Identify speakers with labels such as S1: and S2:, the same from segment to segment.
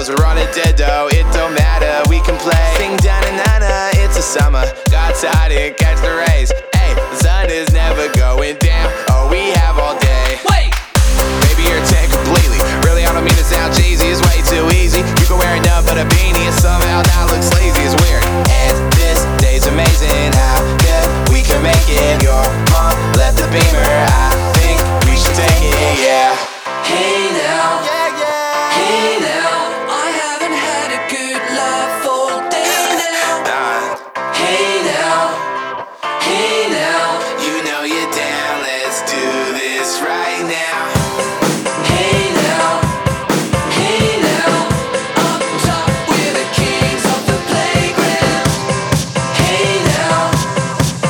S1: we're on a dead dough, it don't matter, we can play. Sing da-na-na-na, it's a summer, got tired and catch the rays. Hey, the sun is never going down, oh, we have all day.
S2: Wait!
S1: Baby, you're 10 completely. Really, I don't mean to sound cheesy, it's way too easy. You can wear enough but a beanie and somehow not look sleazy, it's weird. And this day's amazing, how good we can make it. Your mom left the Beamer, I think we should take it, yeah.
S2: Hey now,
S1: Yeah, yeah.
S2: hey now, I haven't had a good laugh all day now. Hey now, hey now,
S1: You know you're down, let's do this right now.
S2: hey now, hey now, up top we're the kings of the playground. Hey now,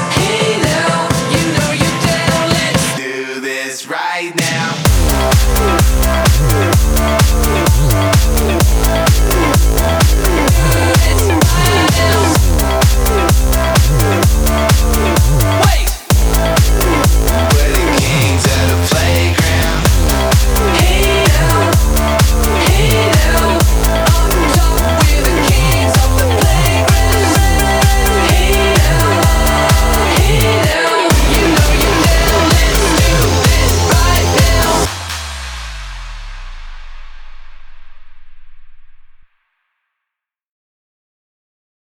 S2: you know you're down, let's
S1: Do this right now.